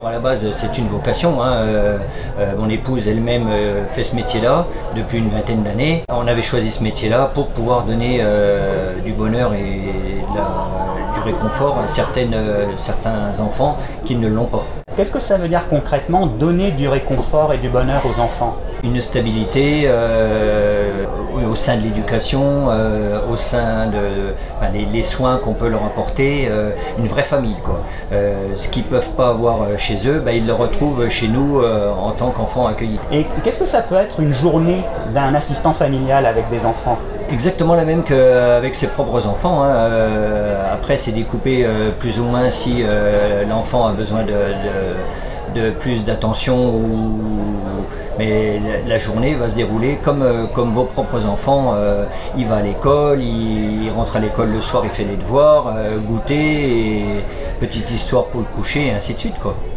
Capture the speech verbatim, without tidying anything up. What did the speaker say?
À la base, c'est une vocation. Hein. Euh, euh, mon épouse elle-même euh, fait ce métier-là depuis une vingtaine d'années. On avait choisi ce métier-là pour pouvoir donner euh, du bonheur et de la- du réconfort à certaines, euh, certains enfants qui ne l'ont pas. Qu'est-ce que ça veut dire concrètement, donner du réconfort et du bonheur aux enfants? Une stabilité euh, au sein de l'éducation, euh, au sein de enfin, les, les soins qu'on peut leur apporter, euh, une vraie famille, quoi. Euh, ce qu'ils ne peuvent pas avoir euh, chez eux, ben, ils le retrouvent chez nous euh, en tant qu'enfants accueillis. Et qu'est-ce que ça peut être une journée d'un assistant familial avec des enfants? Exactement la même qu'avec ses propres enfants. Hein. Euh, après, c'est découpé euh, plus ou moins si euh, l'enfant a besoin de, de, de plus d'attention. Ou... Mais la journée va se dérouler comme, euh, comme vos propres enfants. Euh, il va à l'école, il, il rentre à l'école le soir, il fait les devoirs, euh, goûter, et petite histoire pour le coucher, et ainsi de suite, quoi.